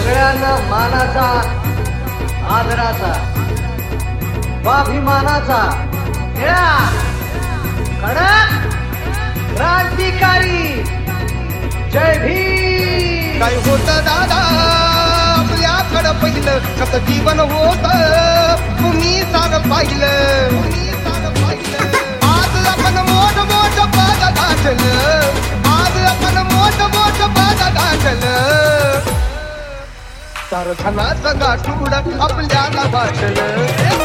सगळ्यांना मानाचा, आदराचा, स्वाभिमानाचा, निळा, कडक, क्रांतिकारी, जय भीम. काय होत दादा आपल्याकडं पहिलं कसं जीवन होत तुम्ही सारं पाहिलं. आज आपण मोठ मोठ पद गाठलं, आज आपण मोठ मोठ पद गाठलं, कारखानाचं गाठूड आपल्याला वाटलं.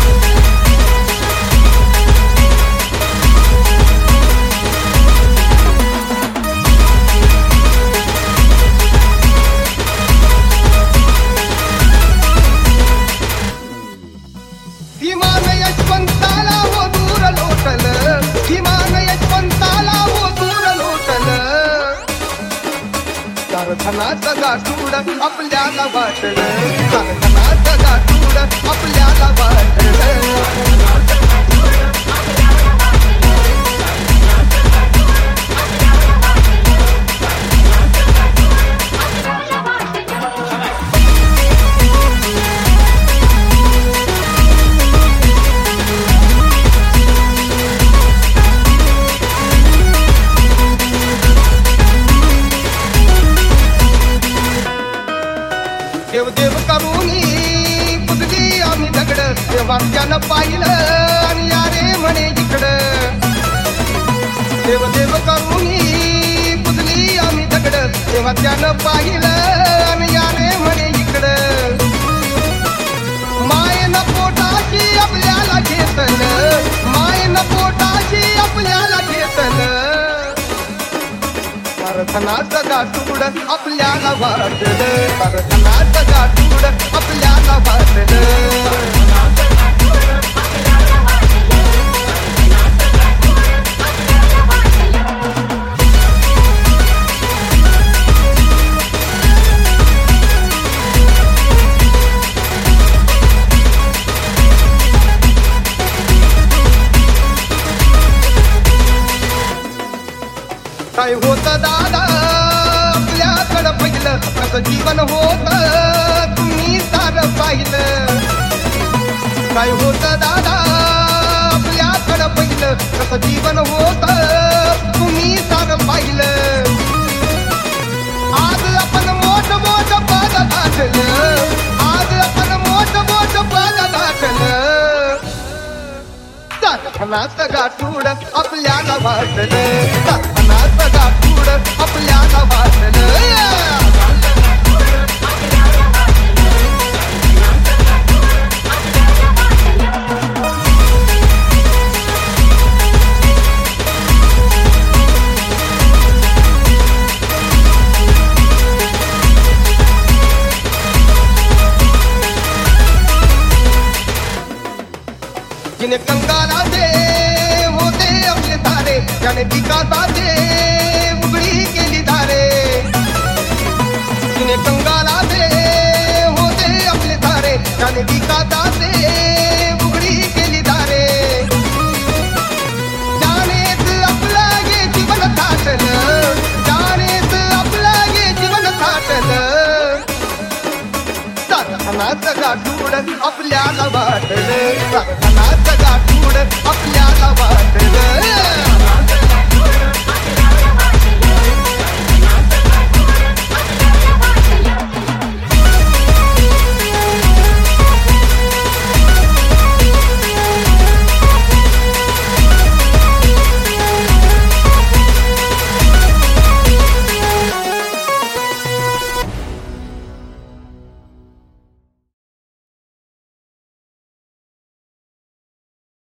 किमान यशवंताला हो दूर लोटलं, किमान यशवंताला हो दूर लोटलं, कारखानाचं गाठूड आपल्याला वाटलं, कारखानाचं गाठूड आपल्याला वाटलं. देव देव करूनी पुजली आम्ही दगड, तेव्हा त्यानं पाहिलं आणि यारे म्हणे इकडं. देव देव करूनी पुजली आम्ही दगड, तेव्हा त्यानं पाहिलं आणि यारे म्हणे इकडं. मायेनं पोटाशी आपल्याला घेतलं, मायेनं पोटाशी आपल्याला घेतलं, कारखानाचं गाठूड आपल्याला वाटलं, कारखानाचं गाठूड आपल्याला वाटलं. काय होत दादा आपल्याकडं पहिलं कसं जीवन होत तुम्ही सारं पाहिलं. काय होत दादा आपल्याकडं पहिलं कसं जीवन होत तुम्ही सारं पाहिलं. आज आपण मोठ मोठ पद गाठलं, आज आपण मोठ मोठ पद गाठलं, कारखानाचं गाठूड आपल्याला वाटलं, कारखानाचं गाठूड आपल्याला वाटलं. जिने कंगालाचे होते आपले तारे, त्याने विकासाचे उघडी केली दारे. जिने कंगालाचे होते आपले तारे, त्याने विकासाचे उघडी केली दारे. त्यानेच आपलं हे जीवन थाटलं, त्यानेच आपलं हे जीवन थाटलं, कारखानाचं गाठूड आपल्याला वाटलं, कारखानाचं गाठूड आपल्याला वाटलं.